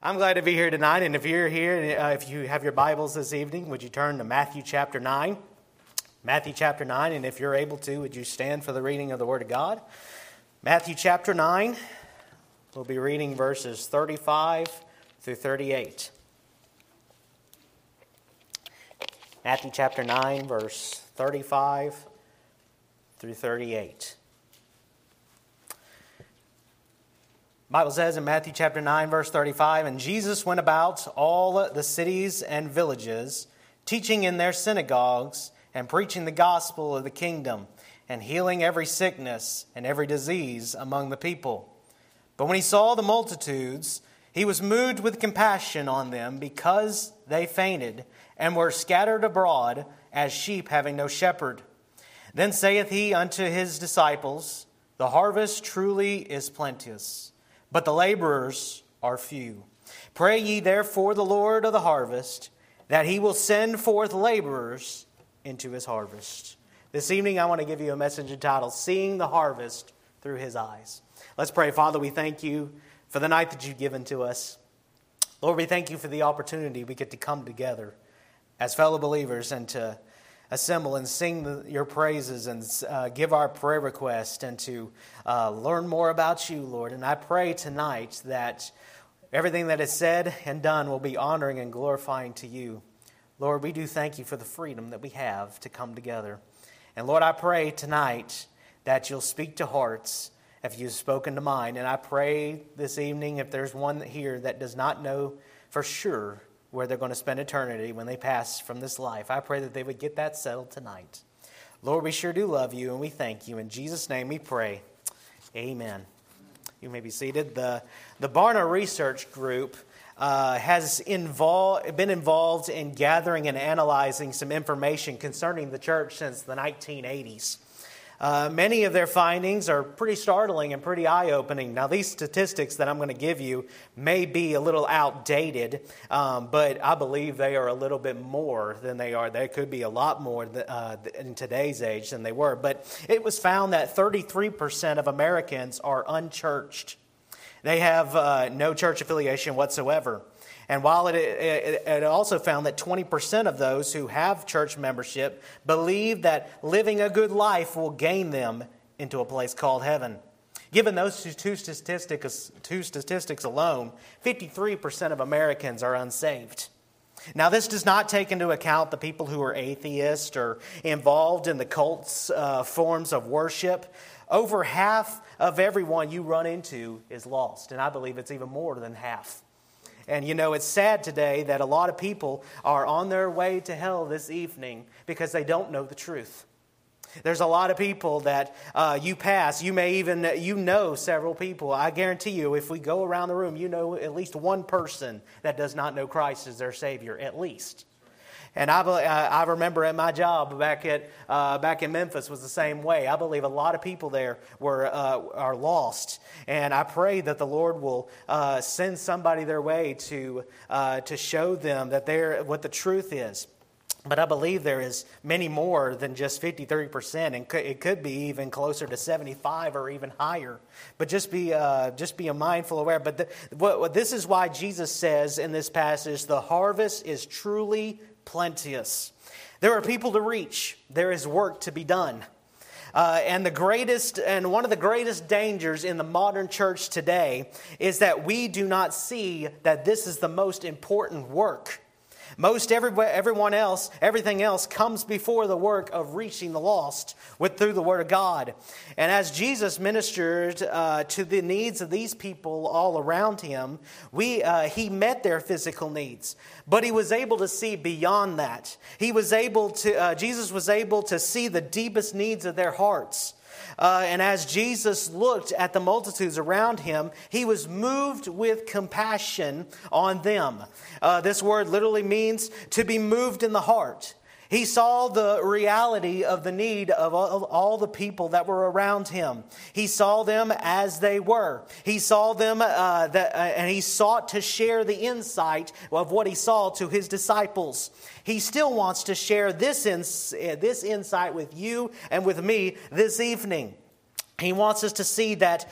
I'm glad to be here tonight, and if you're here, if you have your Bibles this evening, would you turn to Matthew chapter 9? Matthew chapter 9, and if you're able to, would you stand for the reading of the Word of God? Matthew chapter 9, we'll be reading verses 35 through 38. Matthew chapter 9, verse 35 through 38. The Bible says in Matthew chapter 9, verse 35, "And Jesus went about all the cities and villages, teaching in their synagogues and preaching the gospel of the kingdom, and healing every sickness and every disease among the people. But when he saw the multitudes, he was moved with compassion on them, because they fainted and were scattered abroad as sheep having no shepherd. Then saith he unto his disciples, The harvest truly is plenteous, but the laborers are few. Pray ye therefore the Lord of the harvest, that he will send forth laborers into his harvest." This evening I want to give you a message entitled, "Seeing the Harvest Through His Eyes." Let's pray. Father, we thank you for the night that you've given to us. Lord, we thank you for the opportunity we get to come together as fellow believers and to assemble and sing your praises and give our prayer request and to learn more about you, Lord. And I pray tonight that everything that is said and done will be honoring and glorifying to you. Lord, we do thank you for the freedom that we have to come together. And Lord, I pray tonight that you'll speak to hearts if you've spoken to mine. And I pray this evening, if there's one here that does not know for sure where they're going to spend eternity when they pass from this life, I pray that they would get that settled tonight. Lord, we sure do love you and we thank you. In Jesus' name we pray. Amen. You may be seated. The Barna Research Group has been involved in gathering and analyzing some information concerning the church since the 1980s. Many of their findings are pretty startling and pretty eye-opening. Now, these statistics that I'm going to give you may be a little outdated, but I believe they are a little bit more than they are. They could be a lot more in today's age than they were. But it was found that 33% of Americans are unchurched. They have no church affiliation whatsoever. And while it also found that 20% of those who have church membership believe that living a good life will gain them into a place called heaven. Given those two statistics alone, 53% of Americans are unsaved. Now, this does not take into account the people who are atheists or involved in the cult's forms of worship. Over half of everyone you run into is lost, and I believe it's even more than half. And you know, it's sad today that a lot of people are on their way to hell this evening because they don't know the truth. There's a lot of people that you pass. You may even, know several people. I guarantee you, if we go around the room, you know at least one person that does not know Christ as their Savior, at least. And I remember at my job back in Memphis was the same way. I believe a lot of people there are lost, and I pray that the Lord will send somebody their way to show them that what the truth is. But I believe there is many more than just 53%, and it could be even closer to 75 or even higher. But just be a mindful aware. But this is why Jesus says in this passage, the harvest is truly plenteous. There are people to reach. There is work to be done. And one of the greatest dangers in the modern church today is that we do not see that this is the most important work. Everything else comes before the work of reaching the lost through the Word of God. And as Jesus ministered to the needs of these people all around him, he met their physical needs, but he was able to see beyond that. Jesus was able to see the deepest needs of their hearts. And as Jesus looked at the multitudes around him, he was moved with compassion on them. This word literally means to be moved in the heart. He saw the reality of the need of all the people that were around him. He saw them as they were. He saw them and he sought to share the insight of what he saw to his disciples. He still wants to share this insight with you and with me this evening. He wants us to see that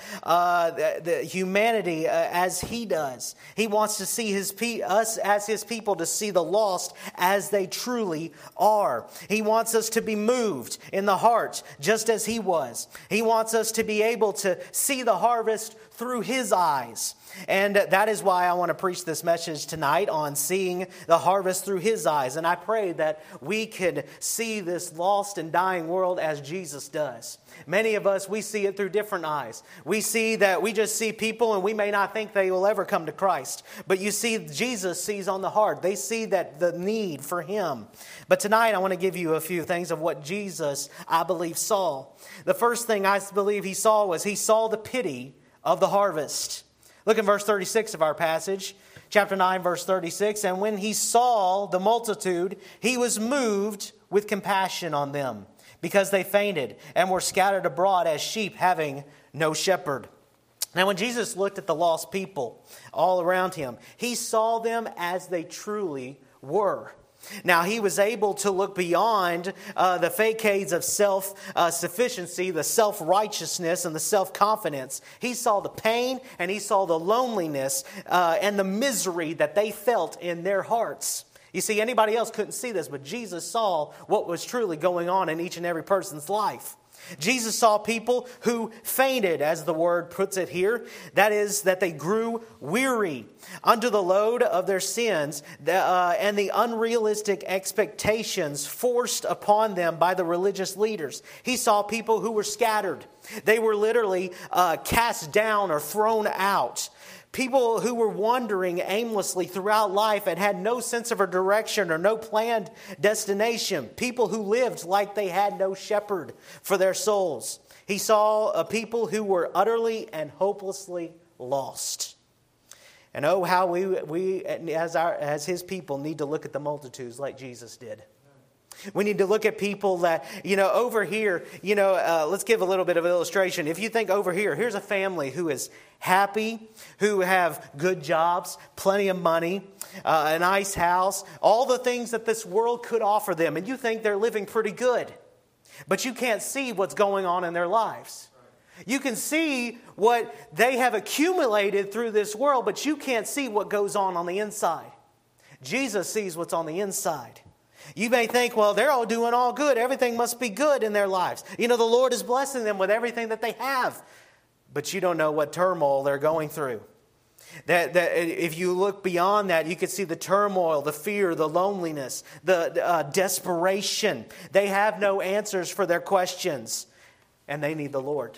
the humanity as He does. He wants to see us as His people, to see the lost as they truly are. He wants us to be moved in the heart just as He was. He wants us to be able to see the harvest through His eyes. And that is why I want to preach this message tonight on seeing the harvest through His eyes. And I pray that we could see this lost and dying world as Jesus does. Many of us, we see it through different eyes. We just see people and we may not think they will ever come to Christ. But you see, Jesus sees on the heart. They see that the need for Him. But tonight I want to give you a few things of what Jesus, I believe, saw. The first thing I believe He saw was He saw the pity of the harvest. Look at verse 36 of our passage, chapter 9, verse 36. And when He saw the multitude, He was moved with compassion on them, because they fainted and were scattered abroad as sheep having no shepherd. Now, when Jesus looked at the lost people all around Him, He saw them as they truly were. Now, He was able to look beyond the facades of self-sufficiency, the self-righteousness, and the self-confidence. He saw the pain and He saw the loneliness and the misery that they felt in their hearts. You see, anybody else couldn't see this, but Jesus saw what was truly going on in each and every person's life. Jesus saw people who fainted, as the word puts it here. That is, that they grew weary under the load of their sins and the unrealistic expectations forced upon them by the religious leaders. He saw people who were scattered. They were literally cast down or thrown out. People who were wandering aimlessly throughout life and had no sense of a direction or no planned destination. People who lived like they had no shepherd for their souls. He saw a people who were utterly and hopelessly lost. And oh, how we as His people need to look at the multitudes like Jesus did. We need to look at people that, over here, let's give a little bit of an illustration. If you think over here, here's a family who is happy, who have good jobs, plenty of money, a nice house, all the things that this world could offer them. And you think they're living pretty good, but you can't see what's going on in their lives. You can see what they have accumulated through this world, but you can't see what goes on the inside. Jesus sees what's on the inside. You may think, well, they're all doing all good. Everything must be good in their lives. The Lord is blessing them with everything that they have. But you don't know what turmoil they're going through. That if you look beyond that, you can see the turmoil, the fear, the loneliness, the desperation. They have no answers for their questions, and they need the Lord.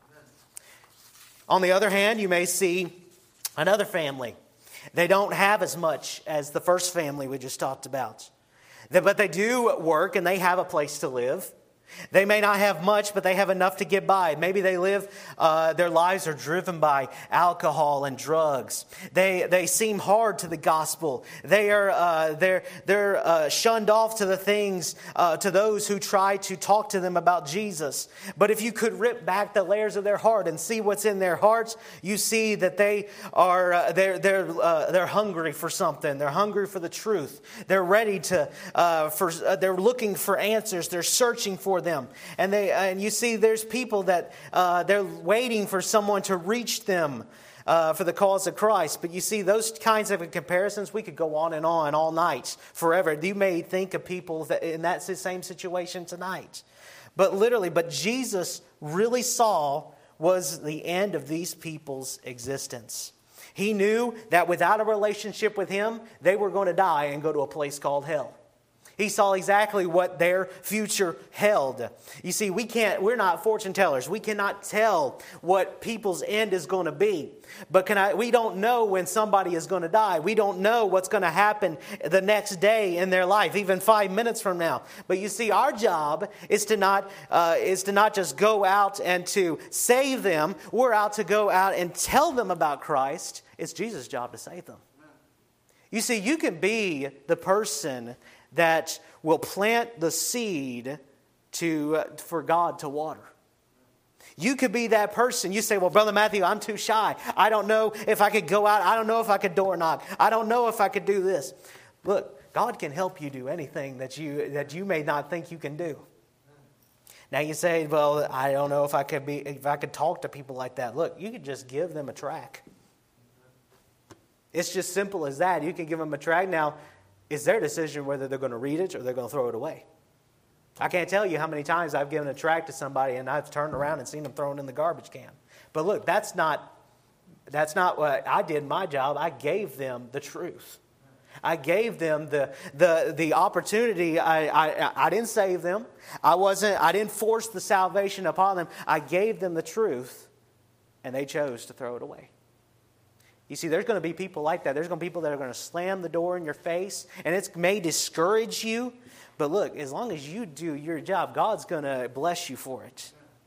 On the other hand, you may see another family. They don't have as much as the first family we just talked about. But they do work and they have a place to live. They may not have much, but they have enough to get by. Maybe they live, their lives are driven by alcohol and drugs. They seem hard to the gospel. They're shunned off to the things, to those who try to talk to them about Jesus. But if you could rip back the layers of their heart and see what's in their hearts, you see that they are they're hungry for something. They're hungry for the truth. They're ready to they're looking for answers. They're searching for them. And you see there's people that they're waiting for someone to reach them for the cause of Christ. But you see those kinds of comparisons, we could go on and on all night, forever. You may think of people that in that same situation tonight. But Jesus really saw was the end of these people's existence. He knew that without a relationship with Him, they were going to die and go to a place called hell. He saw exactly what their future held. You see, we're not fortune tellers. We cannot tell what people's end is going to be. But we don't know when somebody is going to die. We don't know what's going to happen the next day in their life, even 5 minutes from now. But you see, our job is to not just go out and to save them. We're out to go out and tell them about Christ. It's Jesus' job to save them. You see, you can be the person that will plant the seed for God to water. You could be that person. You say, well, Brother Matthew, I'm too shy. I don't know if I could go out. I don't know if I could door knock. I don't know if I could do this. Look, God can help you do anything that you may not think you can do. Now you say, well, I don't know if I could talk to people like that. Look, you could just give them a tract. It's just simple as that. You can give them a tract. Now, it's their decision whether they're going to read it or they're going to throw it away. I can't tell you how many times I've given a tract to somebody and I've turned around and seen them thrown in the garbage can. But look, that's not what I did my job. I gave them the truth. I gave them the opportunity. I didn't save them. I didn't force the salvation upon them. I gave them the truth, and they chose to throw it away. You see, there's going to be people like that. There's going to be people that are going to slam the door in your face, and it may discourage you. But look, as long as you do your job, God's going to bless you for it.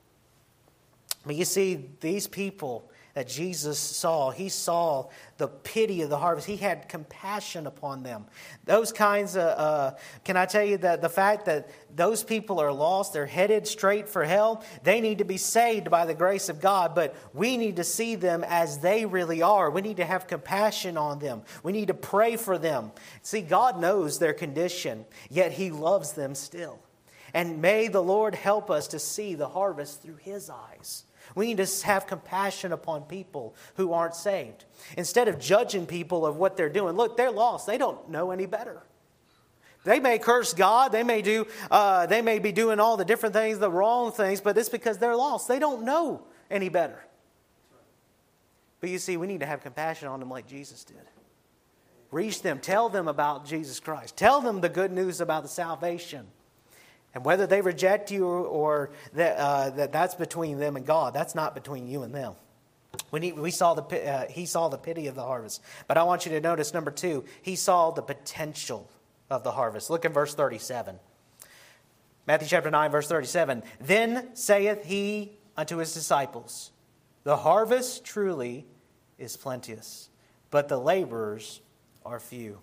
But you see, these people that Jesus saw, he saw the pity of the harvest. He had compassion upon them. Those kinds of, can I tell you that the fact that those people are lost, they're headed straight for hell, they need to be saved by the grace of God, but we need to see them as they really are. We need to have compassion on them. We need to pray for them. See, God knows their condition, yet He loves them still. And may the Lord help us to see the harvest through His eyes. We need to have compassion upon people who aren't saved. Instead of judging people of what they're doing, look, they're lost. They don't know any better. They may curse God. They may be doing all the different things, the wrong things, but it's because they're lost. They don't know any better. But you see, we need to have compassion on them like Jesus did. Reach them. Tell them about Jesus Christ. Tell them the good news about the salvation. And whether they reject you or that's between them and God, that's not between you and them. He saw the pity of the harvest. But I want you to notice, number 2, he saw the potential of the harvest. Look at verse 37. Matthew chapter 9, verse 37. Then saith he unto his disciples, the harvest truly is plenteous, but the laborers are few.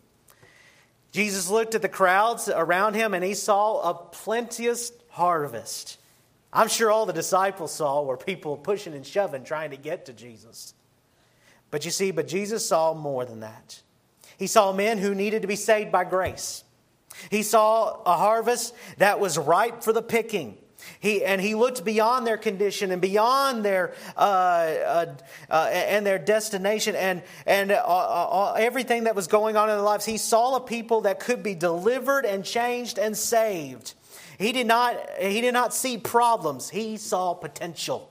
Jesus looked at the crowds around him and he saw a plenteous harvest. I'm sure all the disciples saw were people pushing and shoving trying to get to Jesus. But Jesus saw more than that. He saw men who needed to be saved by grace. He saw a harvest that was ripe for the picking. He looked beyond their condition and beyond their and their destination and everything that was going on in their lives. He saw a people that could be delivered and changed and saved. He did not see problems. He saw potential.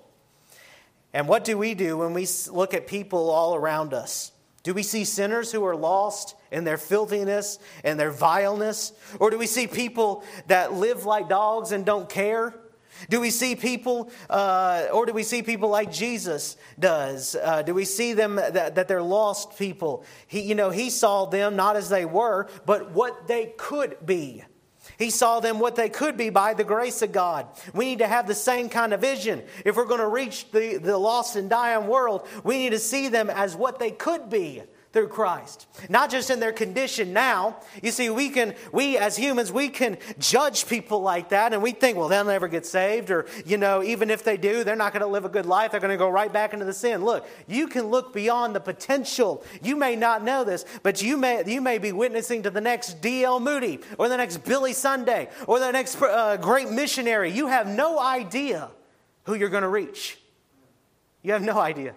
And what do we do when we look at people all around us? Do we see sinners who are lost in their filthiness and their vileness? Or do we see people that live like dogs and don't care? Do we see people, or do we see people like Jesus does? Do we see them that they're lost people? He saw them not as they were, but what they could be. He saw them what they could be by the grace of God. We need to have the same kind of vision. If we're going to reach the lost and dying world, we need to see them as what they could be through Christ. Not just in their condition now. You see, we as humans, we can judge people like that and we think, well, they'll never get saved, or, even if they do, they're not going to live a good life. They're going to go right back into the sin. Look, you can look beyond the potential. You may not know this, but you may be witnessing to the next D.L. Moody or the next Billy Sunday or the next great missionary. You have no idea who you're going to reach. You have no idea.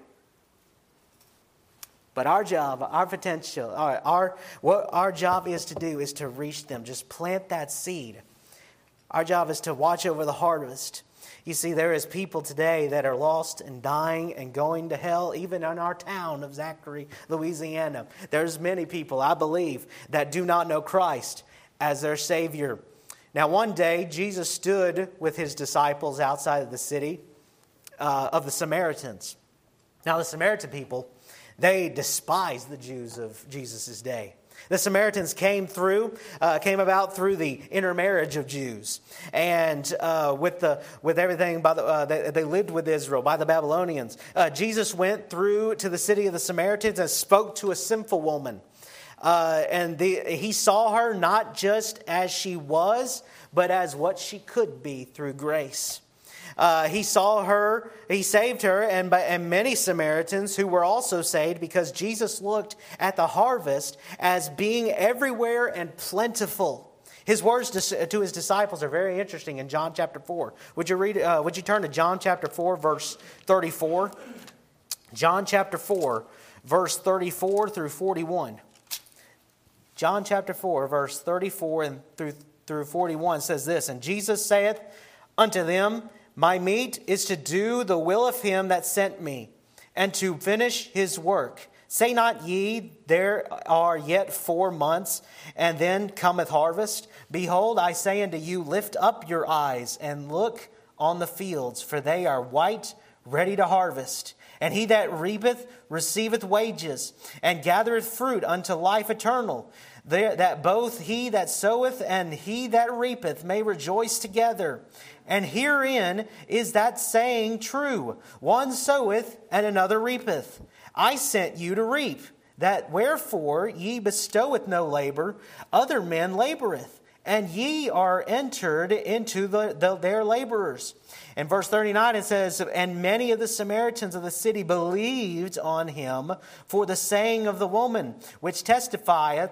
But our job, our potential, what our job is to do is to reach them. Just plant that seed. Our job is to watch over the harvest. You see, there is people today that are lost and dying and going to hell, even in our town of Zachary, Louisiana. There's many people, I believe, that do not know Christ as their Savior. Now, one day, Jesus stood with his disciples outside of the city of the Samaritans. Now, the Samaritan people, they despised the Jews of Jesus' day. The Samaritans came about through the intermarriage of Jews, and with everything they lived with Israel by the Babylonians. Jesus went through to the city of the Samaritans and spoke to a sinful woman, and he saw her not just as she was, but as what she could be through grace. He saw her, he saved her, and many Samaritans who were also saved because Jesus looked at the harvest as being everywhere and plentiful. His words to his disciples are very interesting in John chapter 4. Would you turn to John chapter 4, verse 34? John chapter 4, verse 34 through 41. John chapter 4, verse 34 and through 41 says this, "And Jesus saith unto them, My meat is to do the will of him that sent me, and to finish his work. Say not ye, there are yet 4 months, and then cometh harvest? Behold, I say unto you, lift up your eyes, and look on the fields, for they are white, ready to harvest. And he that reapeth receiveth wages, and gathereth fruit unto life eternal, that both he that soweth and he that reapeth may rejoice together. And herein is that saying true, one soweth and another reapeth. I sent you to reap, that wherefore ye bestoweth no labor, other men laboreth, and ye are entered into their laborers." In verse 39 it says, "And many of the Samaritans of the city believed on him for the saying of the woman, which testified,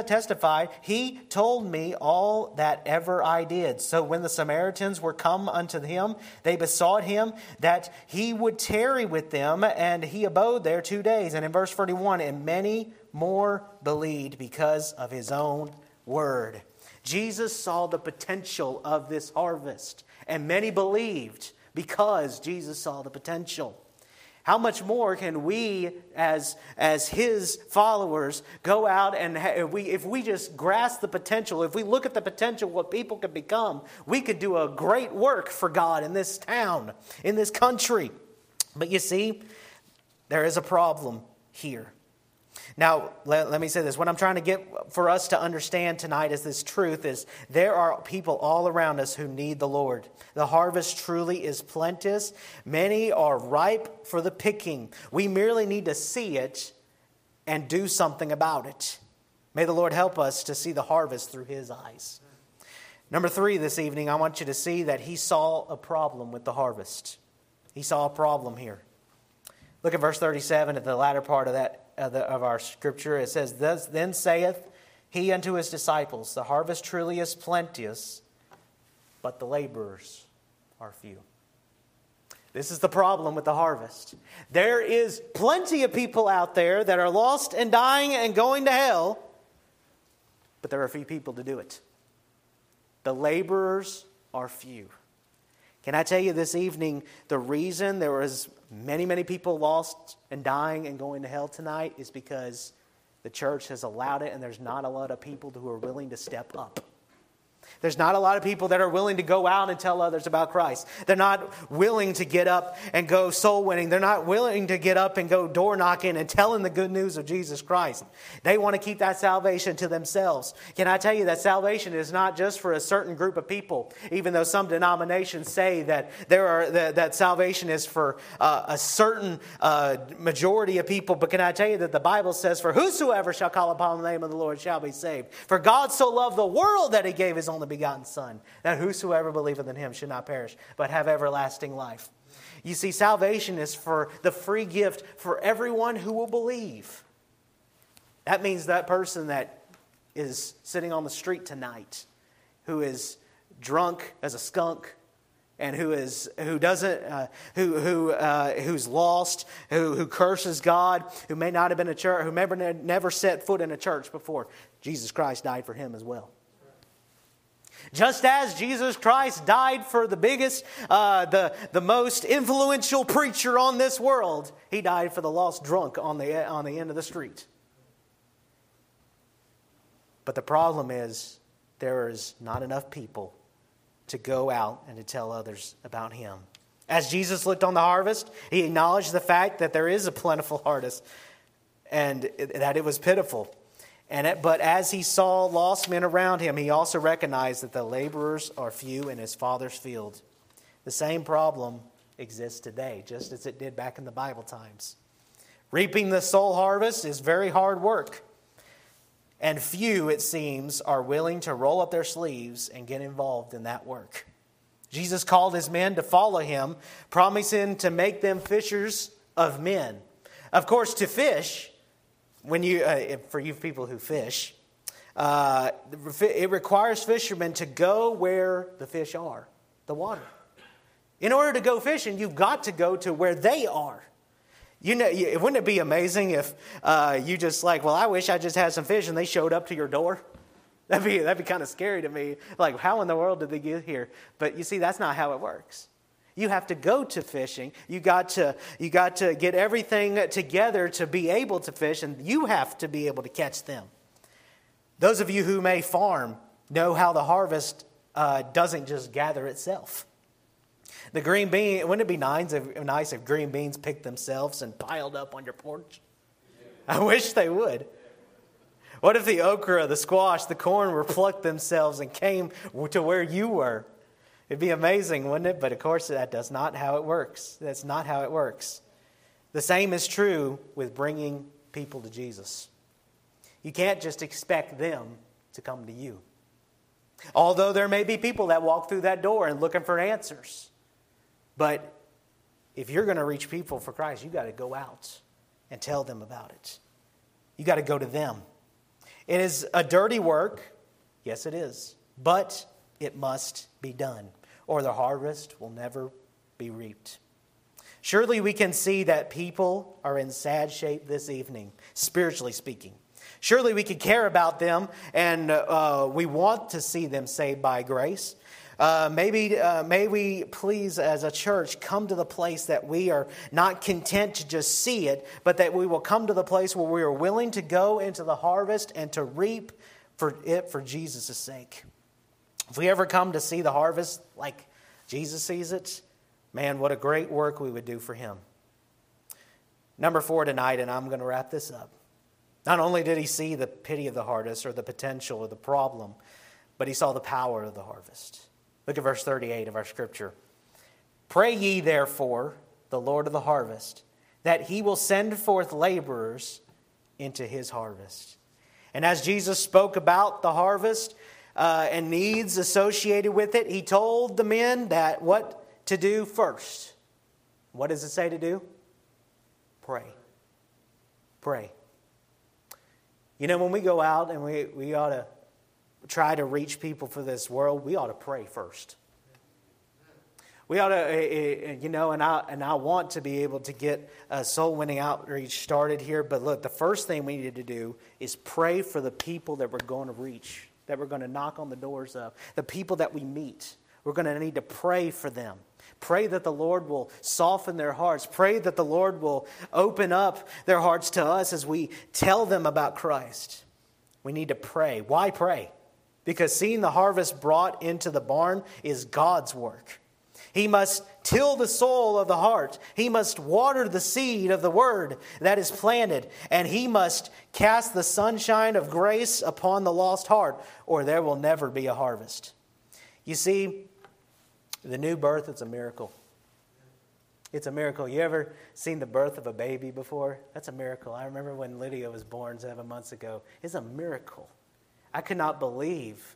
He told me all that ever I did. So when the Samaritans were come unto him, they besought him that he would tarry with them, and he abode there 2 days." And in verse 41, "And many more believed because of his own word." Jesus saw the potential of this harvest, and many believed because Jesus saw the potential. How much more can we, as his followers, go out and if we just grasp the potential, if we look at the potential of what people could become, we could do a great work for God in this town, in this country. But you see, there is a problem here. Now, let me say this. What I'm trying to get for us to understand tonight is this truth is there are people all around us who need the Lord. The harvest truly is plenteous. Many are ripe for the picking. We merely need to see it and do something about it. May the Lord help us to see the harvest through His eyes. Number 3 this evening, I want you to see that He saw a problem with the harvest. He saw a problem here. Look at verse 37 at the latter part of our scripture. It says, "Then saith he unto his disciples, The harvest truly is plenteous, but the laborers are few." This is the problem with the harvest. There is plenty of people out there that are lost and dying and going to hell, but there are few people to do it. The laborers are few. Can I tell you this evening, the reason there was many people lost and dying and going to hell tonight is because the church has allowed it, and there's not a lot of people who are willing to step up. There's not a lot of people that are willing to go out and tell others about Christ. They're not willing to get up and go soul winning. They're not willing to get up and go door knocking and telling the good news of Jesus Christ. They want to keep that salvation to themselves. Can I tell you that salvation is not just for a certain group of people, even though some denominations say that that salvation is for a certain majority of people. But can I tell you that the Bible says, "For whosoever shall call upon the name of the Lord shall be saved. For God so loved the world that He gave His only begotten Son, that whosoever believeth in Him should not perish, but have everlasting life." You see, salvation is for the free gift for everyone who will believe. That means that person that is sitting on the street tonight, who is drunk as a skunk, and who's lost, who curses God, who may not have been a church, who never set foot in a church before. Jesus Christ died for him as well. Just as Jesus Christ died for the biggest, the most influential preacher on this world, He died for the lost drunk on the end of the street. But the problem is there is not enough people to go out and to tell others about Him. As Jesus looked on the harvest, He acknowledged the fact that there is a plentiful harvest and that it was pitiful. But as He saw lost men around Him, He also recognized that the laborers are few in His Father's field. The same problem exists today, just as it did back in the Bible times. Reaping the soul harvest is very hard work. And few, it seems, are willing to roll up their sleeves and get involved in that work. Jesus called His men to follow Him, promising to make them fishers of men. Of course, to fish, for you people who fish, It requires fishermen to go where the fish are, the water. In order to go fishing, you've got to go to where they are. You know, wouldn't it be amazing if you just like, well, I wish I just had some fish, and they showed up to your door? That'd be kind of scary to me. Like, how in the world did they get here? But you see, that's not how it works. You have to go to fishing. You got to get everything together to be able to fish, and you have to be able to catch them. Those of you who may farm know how the harvest doesn't just gather itself. The green bean, wouldn't it be nice if green beans picked themselves and piled up on your porch? I wish they would. What if the okra, the squash, the corn were plucked themselves and came to where you were? It'd be amazing, wouldn't it? But of course, that's not how it works. That's not how it works. The same is true with bringing people to Jesus. You can't just expect them to come to you. Although there may be people that walk through that door and looking for answers. But if you're going to reach people for Christ, you got to go out and tell them about it. You got to go to them. It is a dirty work. Yes, it is. But it must be done, or the harvest will never be reaped. Surely we can see that people are in sad shape this evening, spiritually speaking. Surely we could care about them, and we want to see them saved by grace. May we please, as a church, come to the place that we are not content to just see it, but that we will come to the place where we are willing to go into the harvest and to reap for Jesus' sake. If we ever come to see the harvest like Jesus sees it, man, what a great work we would do for Him. Number 4 tonight, and I'm going to wrap this up. Not only did He see the pity of the harvest or the potential or the problem, but He saw the power of the harvest. Look at verse 38 of our scripture. Pray ye therefore the Lord of the harvest, that He will send forth laborers into His harvest. And as Jesus spoke about the harvest and needs associated with it, He told the men that what to do first. What does it say to do? Pray. Pray. You know, when we go out and we ought to try to reach people for this world, we ought to pray first. We ought to, and I want to be able to get a soul winning outreach started here. But look, the first thing we need to do is pray for the people that we're going to reach, that we're going to knock on the doors of, the people that we meet. We're going to need to pray for them. Pray that the Lord will soften their hearts. Pray that the Lord will open up their hearts to us as we tell them about Christ. We need to pray. Why pray? Because seeing the harvest brought into the barn is God's work. He must till the soil of the heart. He must water the seed of the word that is planted. And He must cast the sunshine of grace upon the lost heart, or there will never be a harvest. You see, the new birth is a miracle. It's a miracle. You ever seen the birth of a baby before? That's a miracle. I remember when Lydia was born 7 months ago. It's a miracle. I could not believe.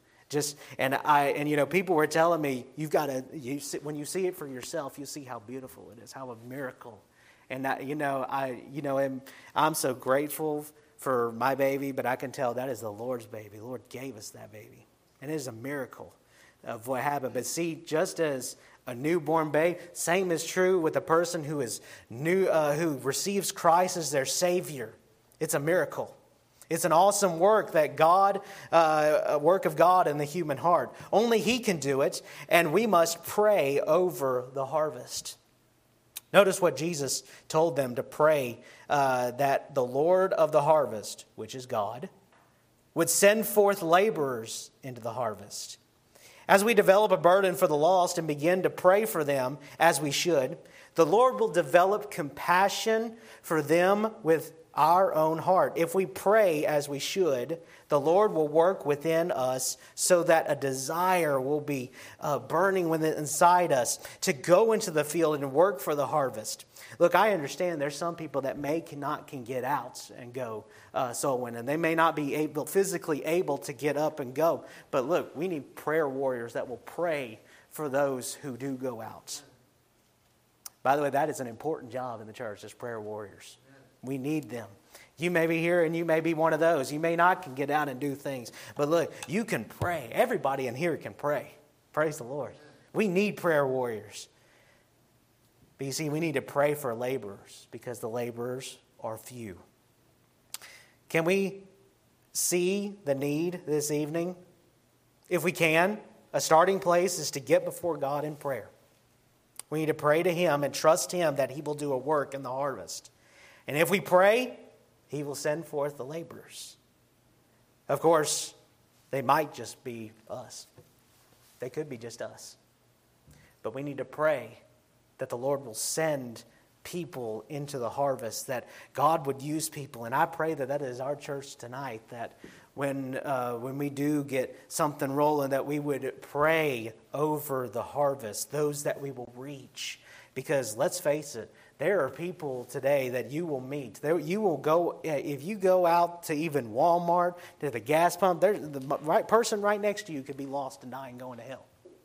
People were telling me, when you see it for yourself, you see how beautiful it is, how a miracle. And I'm so grateful for my baby, but I can tell that is the Lord's baby. The Lord gave us that baby, and it is a miracle of what happened. But see, just as a newborn babe, same is true with a person who is new, who receives Christ as their Savior. It's a miracle. It's an awesome work that a work of God in the human heart. Only He can do it, and we must pray over the harvest. Notice what Jesus told them to pray, that the Lord of the harvest, which is God, would send forth laborers into the harvest. As we develop a burden for the lost and begin to pray for them as we should, the Lord will develop compassion for them with our own heart. If we pray as we should, the Lord will work within us so that a desire will be burning within inside us to go into the field and work for the harvest. Look, I understand there's some people that can get out and go soul winning. They may not be physically able to get up and go. But look, we need prayer warriors that will pray for those who do go out. By the way, that is an important job in the church, as prayer warriors. We need them. You may be here and you may be one of those. You may not can get out and do things. But look, you can pray. Everybody in here can pray. Praise the Lord. We need prayer warriors. But you see, we need to pray for laborers because the laborers are few. Can we see the need this evening? If we can, a starting place is to get before God in prayer. We need to pray to Him and trust Him that He will do a work in the harvest. And if we pray, He will send forth the laborers. Of course, they might just be us. They could be just us. But we need to pray that the Lord will send people into the harvest, that God would use people. And I pray that that is our church tonight, that when we do get something rolling, that we would pray over the harvest, those that we will reach. Because let's face it, there are people today that you will meet. You will go, if you go out to even Walmart, to the gas pump, there's the right person right next to you could be lost and dying, going to hell.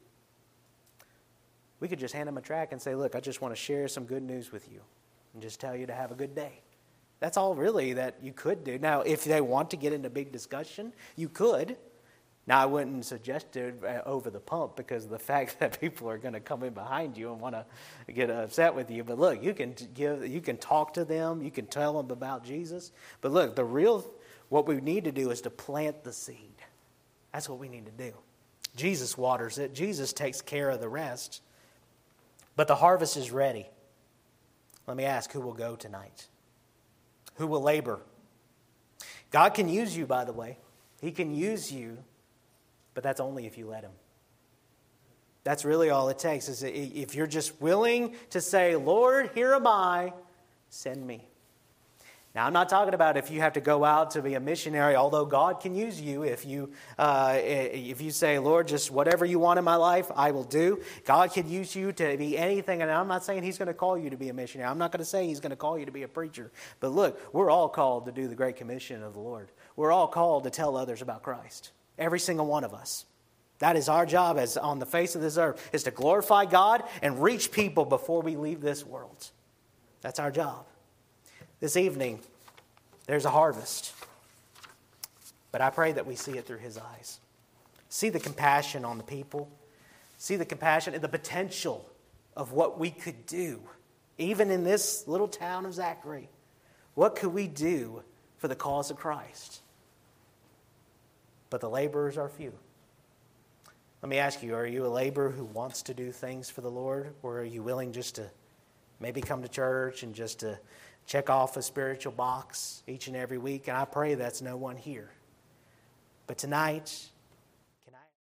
We could just hand them a tract and say, look, I just want to share some good news with you and just tell you to have a good day. That's all really that you could do. Now, if they want to get into big discussion, you could. Now, I wouldn't suggest it over the pump because of the fact that people are going to come in behind you and want to get upset with you. But look, you can talk to them. You can tell them about Jesus. But look, what we need to do is to plant the seed. That's what we need to do. Jesus waters it. Jesus takes care of the rest. But the harvest is ready. Let me ask, who will go tonight? Who will labor? God can use you, by the way. He can use you, but that's only if you let Him. That's really all it takes. Is if you're just willing to say, Lord, here am I, send me. Now, I'm not talking about if you have to go out to be a missionary, although God can use you if you say, Lord, just whatever you want in my life, I will do. God can use you to be anything, and I'm not saying He's going to call you to be a missionary. I'm not going to say He's going to call you to be a preacher. But look, we're all called to do the Great Commission of the Lord. We're all called to tell others about Christ. Every single one of us. That is our job as on the face of this earth, is to glorify God and reach people before we leave this world. That's our job. This evening, there's a harvest. But I pray that we see it through His eyes. See the compassion on the people. See the compassion and the potential of what we could do. Even in this little town of Zachary. What could we do for the cause of Christ? But the laborers are few. Let me ask you, are you a laborer who wants to do things for the Lord? Or are you willing just to maybe come to church and just to check off a spiritual box each and every week? And I pray that's no one here. But tonight,